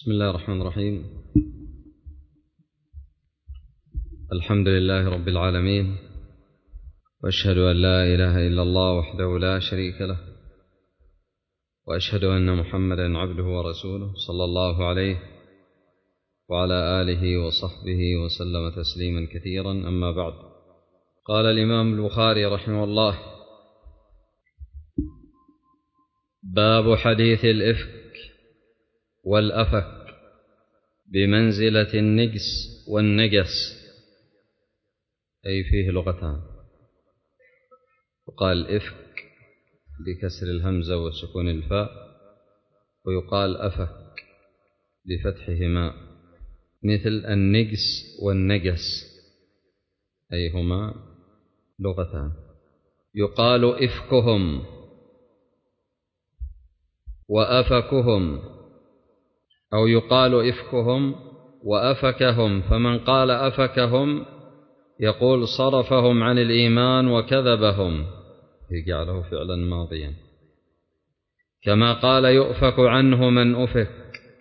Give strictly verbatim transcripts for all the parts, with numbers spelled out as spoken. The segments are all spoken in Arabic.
بسم الله الرحمن الرحيم. الحمد لله رب العالمين، وأشهد أن لا إله إلا الله وحده لا شريك له، وأشهد أن محمدا عبده ورسوله صلى الله عليه وعلى آله وصحبه وسلم تسليما كثيرا. أما بعد، قال الإمام البخاري رحمه الله: باب حديث الإفك والأفك بمنزلة النجس والنجس، أي فيه لغتان، يقال إفك بكسر الهمزة وسكون الفاء، ويقال أفك بفتحهما، مثل النجس والنجس، أي هما لغتان. يقال إفكهم وأفكهم، أو يقال إفكهم وأفكهم، فمن قال أفكهم يقول صرفهم عن الإيمان وكذبهم، يجعله فعلا ماضيا، كما قال يؤفك عنه من أفك،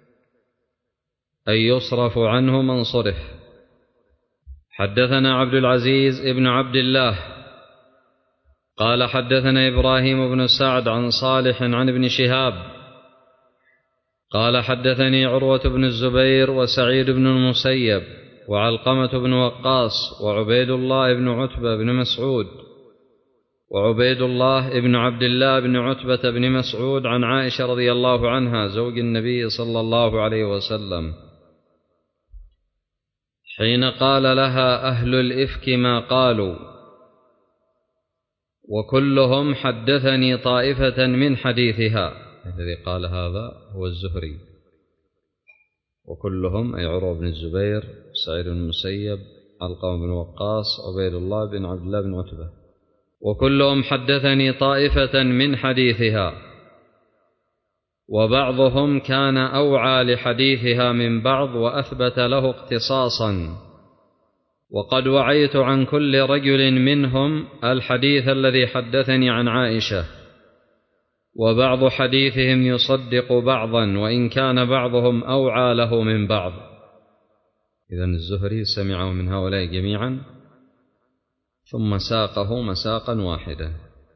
أي يصرف عنه من صرف. حدثنا عبد العزيز ابن عبد الله قال حدثنا إبراهيم بن سعد عن صالح عن ابن شهاب قال حدثني عروة بن الزبير وسعيد بن المسيب وعلقمة بن وقاص وعبيد الله بن عتبة بن مسعود وعبيد الله بن عبد الله بن عتبة بن مسعود عن عائشة رضي الله عنها زوج النبي صلى الله عليه وسلم حين قال لها أهل الإفك ما قالوا، وكلهم حدثني طائفة من حديثها. الذي قال هذا هو الزهري، وكلهم أي عروة بن الزبير، سعيد بن المسيب، علقمة بن وقاص، عبيد الله بن عبد الله بن عتبة، وكلهم حدثني طائفة من حديثها، وبعضهم كان أوعى لحديثها من بعض وأثبت له اختصاصا، وقد وعيت عن كل رجل منهم الحديث الذي حدثني عن عائشة، وبعض حديثهم يصدق بعضا وإن كان بعضهم أوعى له من بعض. إذن الزهري سمعه من هؤلاء جميعا ثم ساقه مساقا واحدا،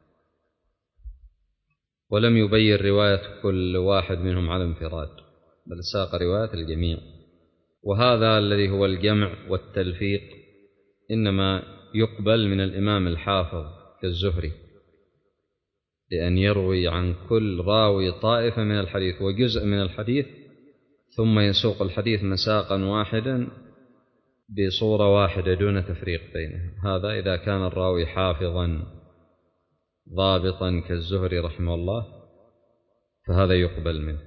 ولم يبين رواية كل واحد منهم على انفراد، بل ساق رواية الجميع. وهذا الذي هو الجمع والتلفيق إنما يقبل من الإمام الحافظ كالزهري، لأن يروي عن كل راوي طائفة من الحديث وجزء من الحديث، ثم يسوق الحديث مساقا واحدا بصورة واحدة دون تفريق بينه. هذا إذا كان الراوي حافظا ضابطا كالزهري رحمه الله فهذا يقبل منه،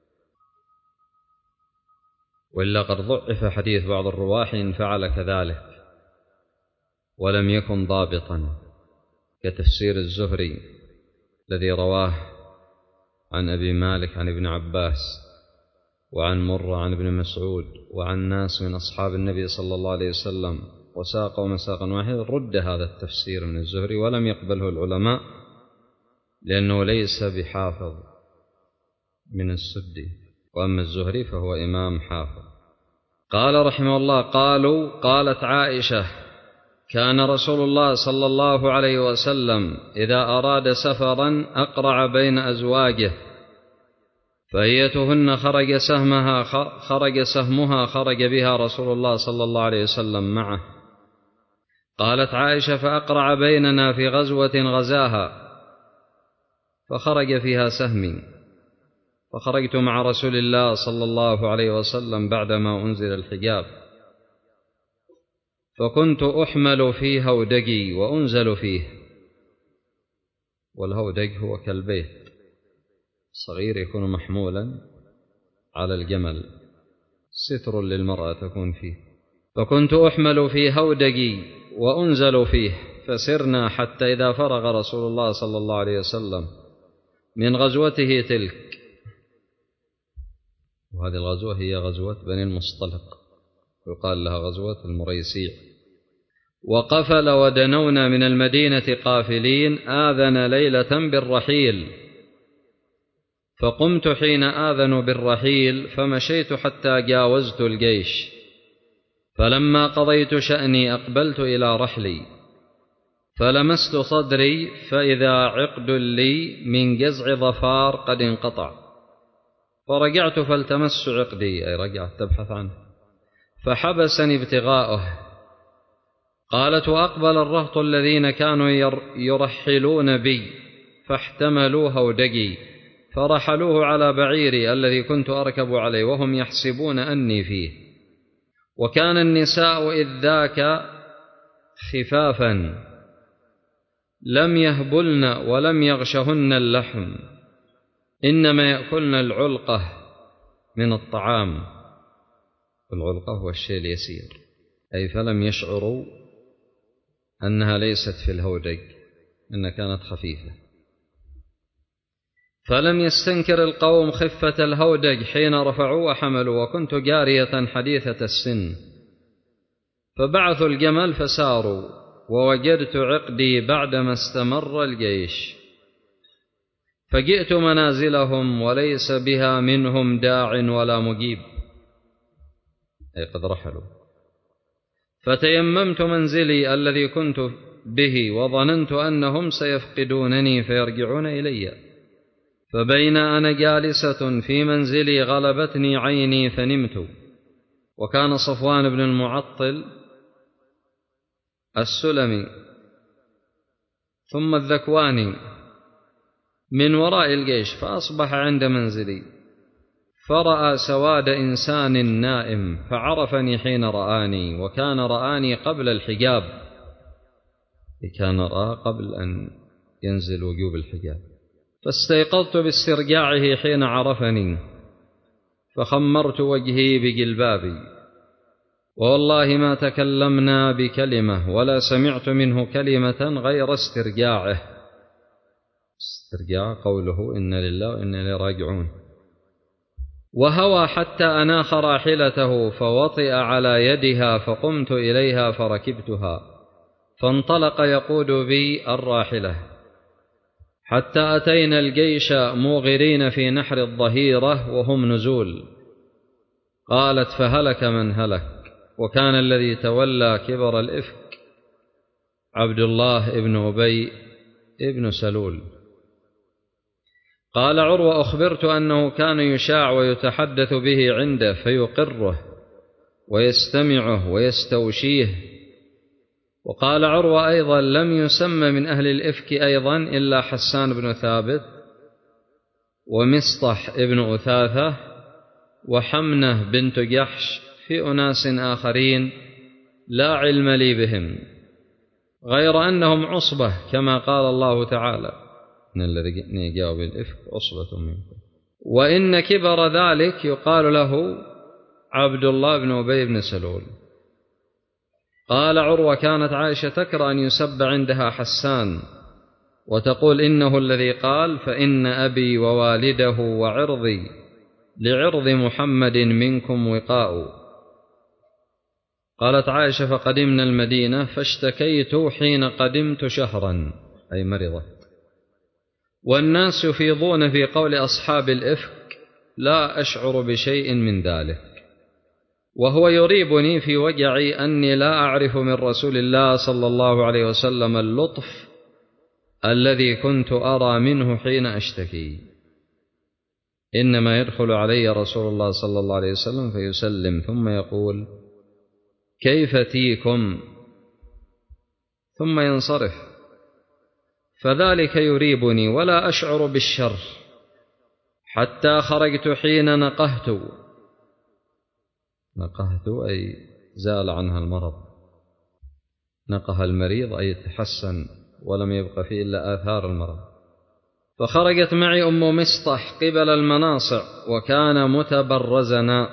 وإلا قد ضعف حديث بعض الرواة إن فعل كذلك ولم يكن ضابطا، كتفسير الزهري الذي رواه عن أبي مالك عن ابن عباس وعن مرة عن ابن مسعود وعن ناس من أصحاب النبي صلى الله عليه وسلم وساقوا مساقا واحدا. رد هذا التفسير من الزهري ولم يقبله العلماء، لأنه ليس بحافظ من السدي، وأما الزهري فهو إمام حافظ. قال رحمه الله: قالوا قالت عائشة: كان رسول الله صلى الله عليه وسلم إذا أراد سفرا أقرع بين أزواجه، فأيتهن خرج سهمها خرج سهمها خرج بها رسول الله صلى الله عليه وسلم معه. قالت عائشة: فأقرع بيننا في غزوة غزاها، فخرج فيها سهمي، فخرجت مع رسول الله صلى الله عليه وسلم بعدما أنزل الحجاب، فكنت أحمل في هودجي وأنزل فيه. والهودج هو كالبيت صغير يكون محمولا على الجمل، ستر للمرأة تكون فيه. فكنت أحمل في هودجي وأنزل فيه، فسرنا حتى إذا فرغ رسول الله صلى الله عليه وسلم من غزوته تلك، وهذه الغزوة هي غزوة بني المصطلق، يقال لها غزوة المريسيع، وقفل ودنونا من المدينة قافلين، آذن ليلة بالرحيل، فقمت حين آذنوا بالرحيل فمشيت حتى جاوزت الجيش، فلما قضيت شأني أقبلت إلى رحلي فلمست صدري فإذا عقد لي من جزع ظفار قد انقطع، فرجعت فالتمست عقدي، أي رجعت تبحث عنه، فحبسني ابتغاؤه. قالت: وأقبل الرهط الذين كانوا يرحلون بي فاحتملوا هودجي فرحلوه على بعيري الذي كنت أركب عليه وهم يحسبون أني فيه، وكان النساء إذ ذاك خفافا لم يهبلن ولم يغشهن اللحم، إنما يأكلن العلقة من الطعام، العلقة هو الشيء اليسير، أي فلم يشعروا أنها ليست في الهودج، إنها كانت خفيفة. فلم يستنكر القوم خفة الهودج حين رفعوا وحملوا، وكنت جارية حديثة السن، فبعثوا الجمل فساروا، ووجدت عقدي بعدما استمر الجيش، فجئت منازلهم وليس بها منهم داع ولا مجيب، أي قد رحلوا، فتيممت منزلي الذي كنت به وظننت أنهم سيفقدونني فيرجعون إلي، فبين أنا جالسة في منزلي غلبتني عيني فنمت، وكان صفوان بن المعطل السلمي ثم الذكواني من وراء الجيش، فأصبح عند منزلي فرأى سواد إنسان نائم فعرفني حين رآني، وكان رآني قبل الحجاب، كان رأى قبل أن ينزل وجوب الحجاب، فاستيقظت باسترجاعه حين عرفني فخمرت وجهي بجلبابي، والله ما تكلمنا بكلمة ولا سمعت منه كلمة غير استرجاعه، استرجاع قوله إن لله وإنا إليه راجعون، وهوى حتى أناخ راحلته فوطئ على يدها، فقمت إليها فركبتها، فانطلق يقود بي الراحلة حتى أتينا الجيش موغرين في نحر الظهيرة وهم نزول. قالت: فهلك من هلك، وكان الذي تولى كبر الإفك عبد الله بن أبي بن سلول. قال عروة: أخبرت أنه كان يشاع ويتحدث به عنده فيقره ويستمعه ويستوشيه. وقال عروة أيضا: لم يسمى من أهل الإفك أيضا إلا حسان بن ثابت ومسطح ابن أثاثة وحمنة بنت جحش في أناس آخرين لا علم لي بهم، غير أنهم عصبة كما قال الله تعالى: إن الذين جاءوا بالإفك عصبة منكم، وإن كبر ذلك يقال له عبد الله بن أبي بن سلول. قال عروة: كانت عائشة تكره أن يسب عندها حسان وتقول: إنه الذي قال: فإن أبي ووالده وعرضي لعرض محمد منكم وقاء. قالت عائشة: فقدمنا المدينة فاشتكيت حين قدمت شهرا، أي مرضت، والناس يفيضون في قول أصحاب الإفك، لا أشعر بشيء من ذلك، وهو يريبني في وجعي أني لا أعرف من رسول الله صلى الله عليه وسلم اللطف الذي كنت أرى منه حين أشتكي، إنما يدخل علي رسول الله صلى الله عليه وسلم فيسلم ثم يقول: كيف تيكم، ثم ينصرف، فذلك يريبني ولا أشعر بالشر، حتى خرجت حين نقهت، نقهت أي زال عنها المرض، نقه المريض أي تحسن ولم يبق فيه إلا آثار المرض. فخرجت معي أم مسطح قبل المناصع، وكان متبرزنا،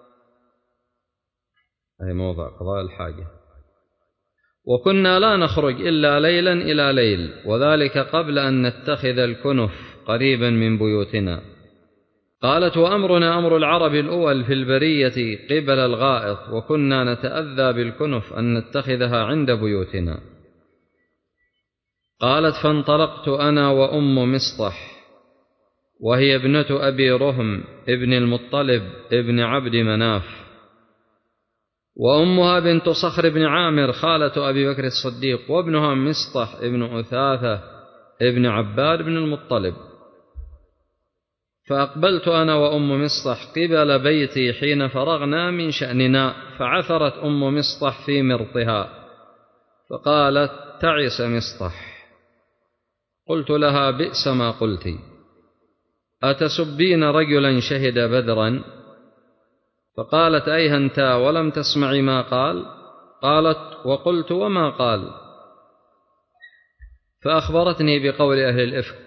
أي موضع قضاء الحاجة، وكنا لا نخرج إلا ليلا إلى ليل، وذلك قبل أن نتخذ الكنف قريبا من بيوتنا. قالت: وأمرنا أمر العرب الأول في البرية قبل الغائط، وكنا نتأذى بالكنف أن نتخذها عند بيوتنا. قالت: فانطلقت أنا وأم مسطح وهي ابنة أبي رهم ابن المطلب ابن عبد مناف، وأمها بنت صخر بن عامر خالة أبي بكر الصديق، وابنها مصطح ابن أثاثة ابن عباد بن المطلب. فأقبلت أنا وأم مصطح قبل بيتي حين فرغنا من شأننا، فعثرت أم مصطح في مرطها فقالت: تعس مصطح. قلت لها: بئس ما قلت، أتسبين رجلا شهد بدرا؟ فقالت: أيهنتا ولم تسمعي ما قال؟ قالت: وقلت: وما قال؟ فأخبرتني بقول أهل الإفك.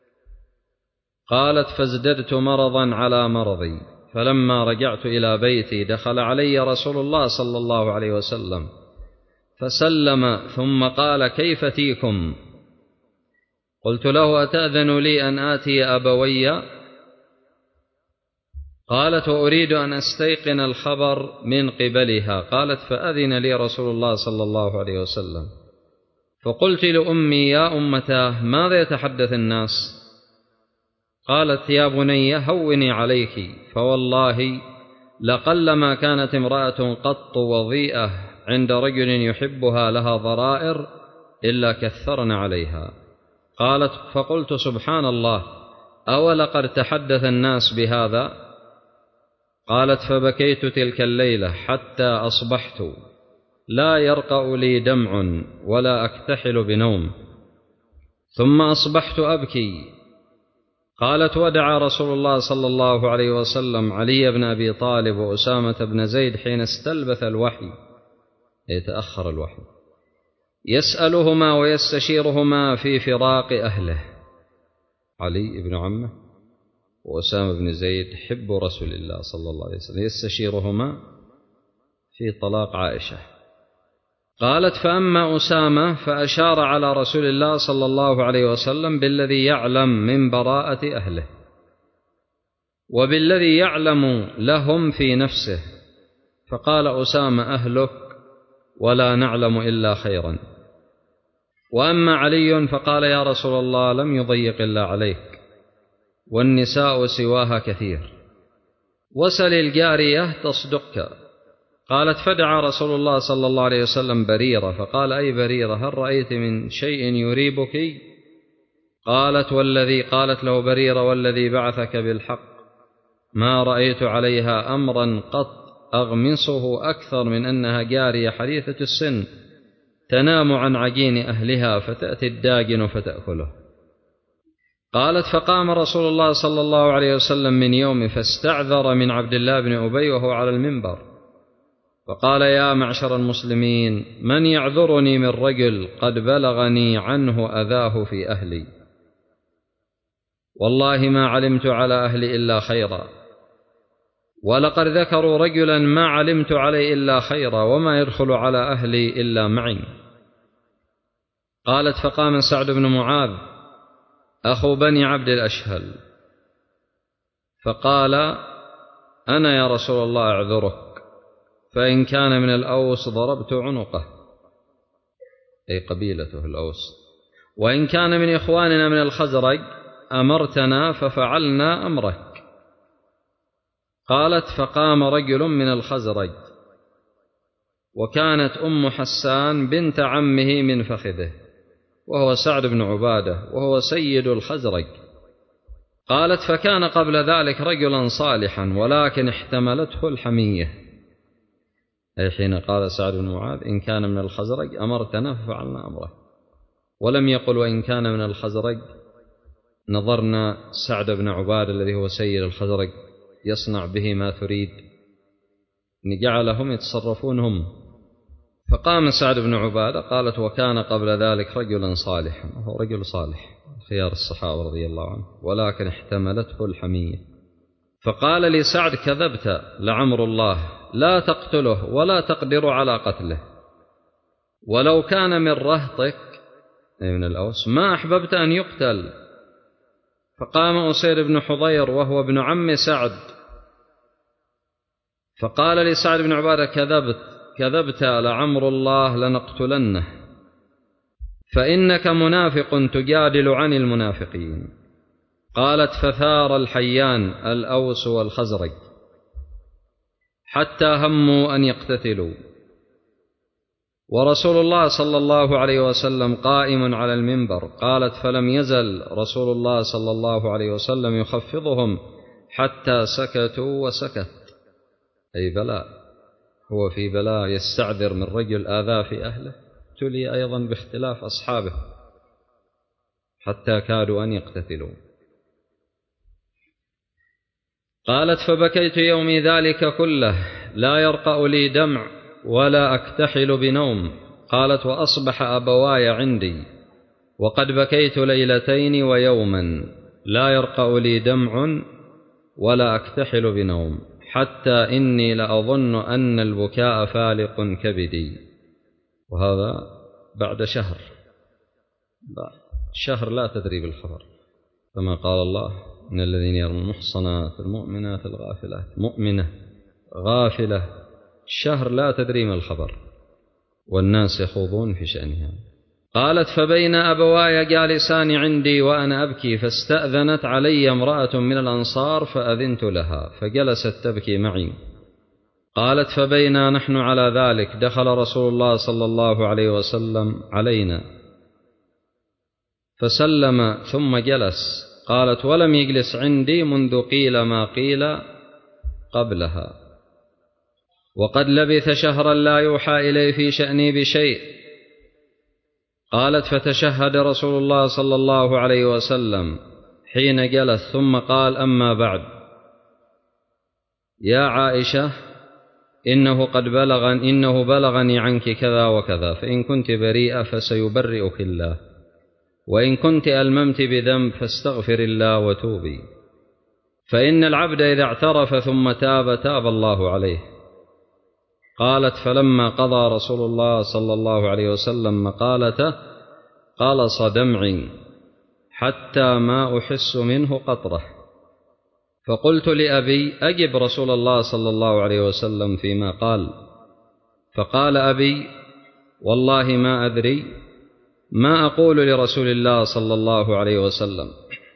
قالت: فازددت مرضا على مرضي، فلما رجعت إلى بيتي دخل علي رسول الله صلى الله عليه وسلم فسلم ثم قال: كيف تيكم؟ قلت له: أتأذن لي أن آتي أبوي؟ قالت: وأريد أن أستيقن الخبر من قبلها. قالت: فأذن لي رسول الله صلى الله عليه وسلم، فقلت لأمي: يا أمتاه، ماذا يتحدث الناس؟ قالت: يا بني هوني عليك، فوالله لقلما كانت امرأة قط وضيئة عند رجل يحبها لها ضرائر إلا كثرن عليها. قالت: فقلت: سبحان الله، أولقد تحدث الناس بهذا؟ قالت: فبكيت تلك الليلة حتى أصبحت لا يرقأ لي دمع ولا أكتحل بنوم، ثم أصبحت أبكي. قالت: ودعا رسول الله صلى الله عليه وسلم علي بن أبي طالب وأسامة بن زيد حين استلبث الوحي، يتأخر الوحي، يسألهما ويستشيرهما في فراق أهله. علي بن عمه وأسامة بن زيد حب رسول الله صلى الله عليه وسلم، يستشيرهما في طلاق عائشة. قالت: فأما أسامة فأشار على رسول الله صلى الله عليه وسلم بالذي يعلم من براءة أهله وبالذي يعلم لهم في نفسه، فقال أسامة: أهلك ولا نعلم إلا خيرا. وأما علي فقال: يا رسول الله، لم يضيق إلا عليك، والنساء سواها كثير، وسل الجارية تصدقك. قالت: فدعا رسول الله صلى الله عليه وسلم بريرة، فقال: أي بريرة، هل رأيت من شيء يريبك؟ قالت: والذي قالت له بريرة: والذي بعثك بالحق، ما رأيت عليها أمرا قط أغمصه أكثر من أنها جارية حديثة السن تنام عن عجين أهلها فتأتي الداجن فتأكله. قالت: فقام رسول الله صلى الله عليه وسلم من يوم فاستعذر من عبد الله بن أبي وهو على المنبر، فقال: يا معشر المسلمين، من يعذرني من رجل قد بلغني عنه أذاه في أهلي؟ والله ما علمت على أهلي إلا خيرا، ولقد ذكروا رجلا ما علمت عليه إلا خيرا، وما يدخل على أهلي إلا معي. قالت: فقام سعد بن معاذ أخو بني عبد الأشهل فقال: أنا يا رسول الله أعذرك، فإن كان من الأوس ضربت عنقه، أي قبيلته الأوس، وإن كان من إخواننا من الخزرج أمرتنا ففعلنا أمرك. قالت: فقام رجل من الخزرج، وكانت أم حسان بنت عمه من فخذه، وهو سعد بن عبادة، وهو سيد الخزرج. قالت: فكان قبل ذلك رجلا صالحا ولكن احتملته الحمية، أي حين قال سعد بن معاذ: إن كان من الخزرج أمرتنا ففعلنا أمره، ولم يقل وإن كان من الخزرج نظرنا سعد بن عبادة الذي هو سيد الخزرج يصنع به ما تريد، إن جعلهم يتصرفون هم. فقام سعد بن عبادة. قالت: وكان قبل ذلك رجلا صالحا، وهو رجل صالح خيار الصحابة رضي الله عنه، ولكن احتملته الحمية. فقال لسعد: كذبت لعمر الله، لا تقتله ولا تقدر على قتله، ولو كان من رهطك أي من الأوس ما أحببت أن يقتل. فقام أسير بن حضير وهو ابن عم سعد فقال لسعد بن عبادة: كذبت كذبت لعمر الله لنقتلنه، فإنك منافق تجادل عن المنافقين. قالت فثار الحيان الأوس والخزرج حتى هموا أن يقتتلوا، ورسول الله صلى الله عليه وسلم قائم على المنبر. قالت فلم يزل رسول الله صلى الله عليه وسلم يخفضهم حتى سكتوا وسكت، أي بلاء، هو في بلاء، يستعذر من رجل آذى في أهله، تلي أيضا باختلاف أصحابه حتى كادوا أن يقتتلوا. قالت فبكيت يومي ذلك كله لا يرقأ لي دمع ولا أكتحل بنوم. قالت وأصبح أبواي عندي وقد بكيت ليلتين ويوما لا يرقأ لي دمع ولا أكتحل بنوم، حتى إني لأظن أن البكاء فالق كبدي. وهذا بعد شهر، بعد شهر لا تدري بالخبر، كما قال الله من الذين يرمون المحصنات المؤمنات الغافلات، مؤمنة غافلة، شهر لا تدري ما الخبر، والناس يخوضون في شأنها. قالت فبين أبواي جالسان عندي وأنا أبكي فاستأذنت علي امرأة من الأنصار فأذنت لها فجلست تبكي معي. قالت فبينا نحن على ذلك دخل رسول الله صلى الله عليه وسلم علينا فسلم ثم جلس. قالت ولم يجلس عندي منذ قيل ما قيل قبلها، وقد لبث شهرا لا يوحى إليه في شأني بشيء. قالت فتشهد رسول الله صلى الله عليه وسلم حين جلس ثم قال أما بعد، يا عائشة إنه قد بلغني إنه بلغني عنك كذا وكذا، فإن كنت بريئة فسيبرئك الله، وإن كنت ألممت بذنب فاستغفر الله وتوبي، فإن العبد إذا اعترف ثم تاب تاب الله عليه. قالت فلما قضى رسول الله صلى الله عليه وسلم مقالته قلص دمعي حتى ما أحس منه قطرة، فقلت لأبي أجب رسول الله صلى الله عليه وسلم فيما قال. فقال أبي والله ما أدري ما أقول لرسول الله صلى الله عليه وسلم.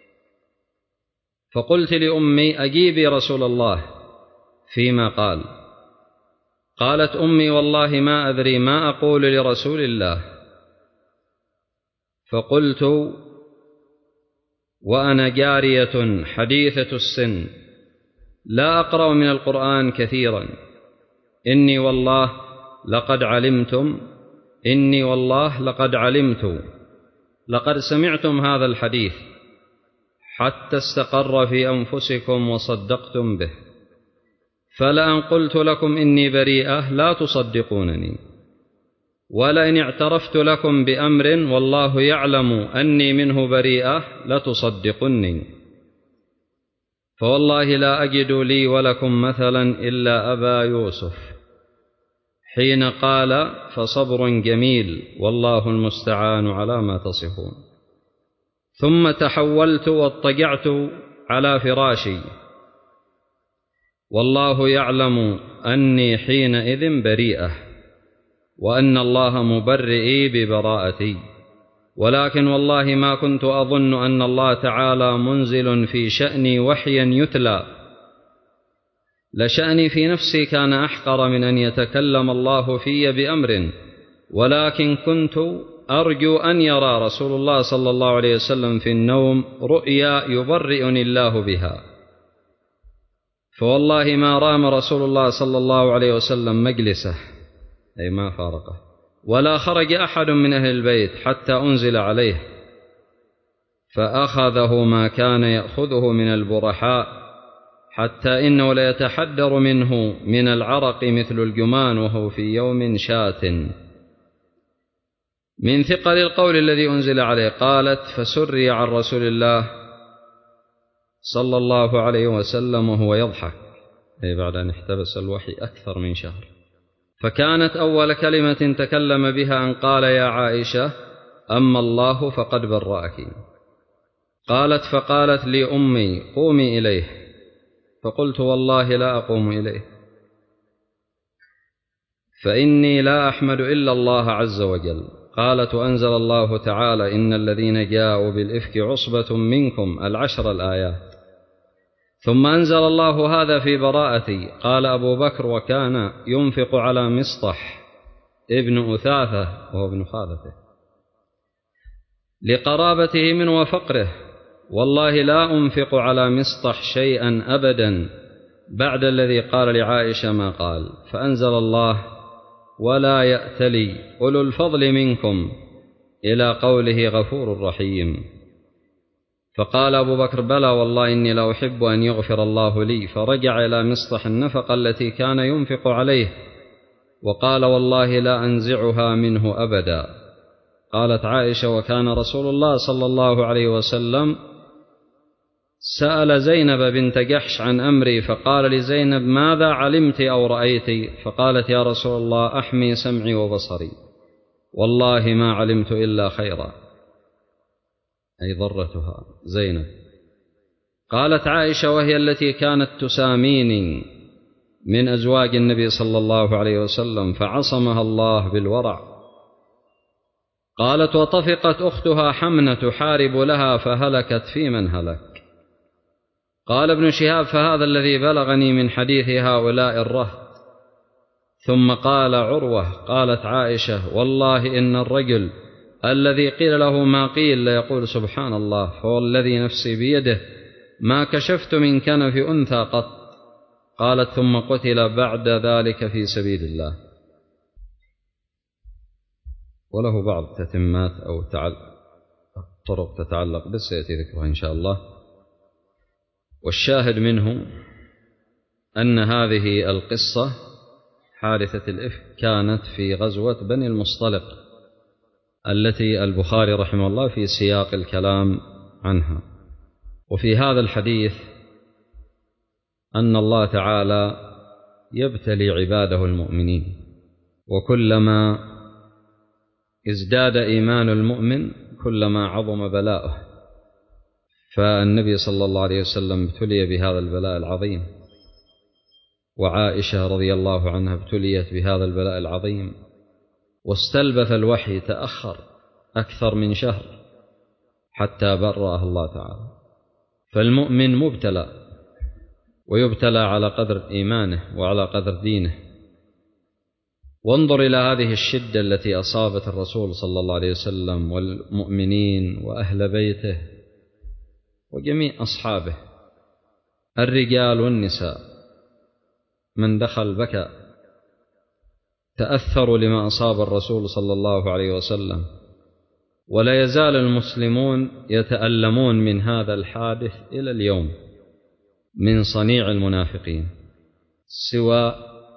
فقلت لأمي أجيبي رسول الله فيما قال. قالت أمي والله ما أدري ما أقول لرسول الله. فقلت وأنا جارية حديثة السن لا أقرأ من القرآن كثيرا، إني والله لقد علمتم إني والله لقد علمت لقد سمعتم هذا الحديث حتى استقر في أنفسكم وصدقتم به، فلأن قلت لكم إني بريئة لا تصدقونني، ولئن اعترفت لكم بأمر والله يعلم أني منه بريئة لتصدقني، فوالله لا أجد لي ولكم مثلا إلا أبا يوسف حين قال فصبر جميل والله المستعان على ما تصفون. ثم تحولت واضطجعت على فراشي والله يعلم أني حينئذ بريئة وأن الله مبرئي ببراءتي، ولكن والله ما كنت أظن أن الله تعالى منزل في شأني وحيا يتلى، لشأني في نفسي كان أحقر من أن يتكلم الله في بأمر، ولكن كنت أرجو أن يرى رسول الله صلى الله عليه وسلم في النوم رؤيا يبرئني الله بها. فوالله ما رام رسول الله صلى الله عليه وسلم مجلسه، أي ما فارقه، ولا خرج أحد من أهل البيت حتى أنزل عليه، فأخذه ما كان يأخذه من البرحاء، حتى إنه ليتحدر منه من العرق مثل الجمان وهو في يوم شات من ثقل القول الذي أنزل عليه. قالت فسري عن رسول الله صلى الله عليه وسلم وهو يضحك، أي بعد أن احتبس الوحي أكثر من شهر، فكانت أول كلمة تكلم بها أن قال يا عائشة أما الله فقد برأك. قالت فقالت لي أمي قومي إليه، فقلت والله لا أقوم إليه، فإني لا أحمد إلا الله عز وجل، قالت: وأنزل الله تعالى: إن الذين جاءوا بالإفك عصبة منكم، العشر الآيات. ثم أنزل الله هذا في براءتي. قال أبو بكر: وكان ينفق على مصطح ابن أثاثة وهو ابن خالته لقرابته منه وفقره، والله لا أنفق على مصطح شيئا أبدا بعد الذي قال لعائشة ما قال. فأنزل الله: ولا يأتلي أولو الفضل منكم، إلى قوله غفور رحيم. فقال أبو بكر: بلى والله إني لا أحب أن يغفر الله لي. فرجع إلى مصطح النفقة التي كان ينفق عليه وقال: والله لا أنزعها منه أبدا. قالت عائشة: وكان رسول الله صلى الله عليه وسلم سأل زينب بنت جحش عن أمري، فقال لزينب: ماذا علمت أو رأيت؟ فقالت: يا رسول الله، أحمي سمعي وبصري، والله ما علمت إلا خيرا، أي ضرتها زينب. قالت عائشة وهي التي كانت تساميني من أزواج النبي صلى الله عليه وسلم، فعصمها الله بالورع. قالت: وطفقت أختها حمنة تحارب لها فهلكت في من هلك. قال ابن شهاب: فهذا الذي بلغني من حديث هؤلاء الرهط. ثم قال عروة: قالت عائشة: والله إن الرجل الذي قيل له ما قيل ليقول سبحان الله، فوالذي نفسي بيده ما كشفت من كنف أنثى قط. قالت: ثم قتل بعد ذلك في سبيل الله. وله بعض تتمات أو طرق تتعلق بس سيأتي ذكرها إن شاء الله. والشاهد منه أن هذه القصة حادثة الإفك كانت في غزوة بني المصطلق التي البخاري رحمه الله في سياق الكلام عنها. وفي هذا الحديث أن الله تعالى يبتلي عباده المؤمنين، وكلما ازداد إيمان المؤمن كلما عظم بلاؤه. فالنبي صلى الله عليه وسلم ابتلي بهذا البلاء العظيم، وعائشة رضي الله عنها ابتليت بهذا البلاء العظيم، واستلبث الوحي تأخر أكثر من شهر حتى برأه الله تعالى. فالمؤمن مبتلى، ويبتلى على قدر إيمانه وعلى قدر دينه. وانظر إلى هذه الشدة التي أصابت الرسول صلى الله عليه وسلم والمؤمنين وأهل بيته وجميع أصحابه، الرجال والنساء، من دخل بكى، تأثروا لما أصاب الرسول صلى الله عليه وسلم. ولا يزال المسلمون يتألمون من هذا الحادث إلى اليوم من صنيع المنافقين، سوى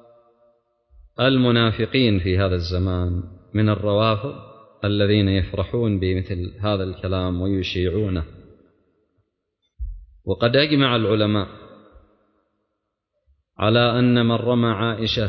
المنافقين في هذا الزمان من الروافض الذين يفرحون بمثل هذا الكلام ويشيعونه. وقد أجمع العلماء على أن من رمى عائشة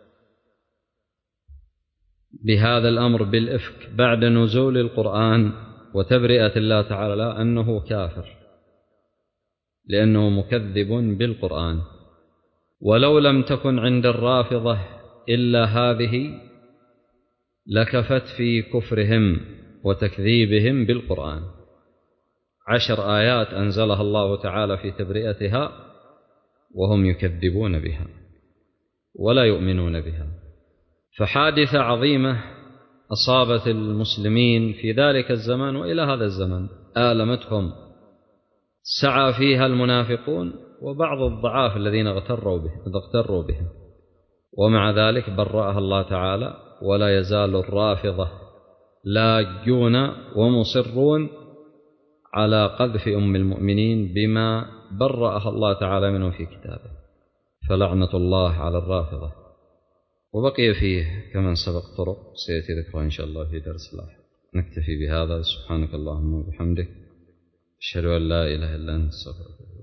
بهذا الأمر بالإفك بعد نزول القرآن وتبرئة الله تعالى أنه كافر، لأنه مكذب بالقرآن. ولو لم تكن عند الرافضة إلا هذه لكفت في كفرهم وتكذيبهم بالقرآن. عشر آيات أنزلها الله تعالى في تبرئتها وهم يكذبون بها ولا يؤمنون بها. فحادثة عظيمة أصابت المسلمين في ذلك الزمان وإلى هذا الزمان، آلمتهم، سعى فيها المنافقون وبعض الضعاف الذين اغتروا به اغتروا بهم، ومع ذلك برأها الله تعالى. ولا يزال الرافضة لاجون ومصرون على قذف أم المؤمنين بما برأها الله تعالى منه في كتابه، فلعنة الله على الرافضة. وبقي فيه كمن سبق طرق سيأتي ذكرها إن شاء الله في درس لاحق. نكتفي بهذا. سبحانك اللهم وبحمدك، أشهد أن لا إله إلا أنت، استغفرك.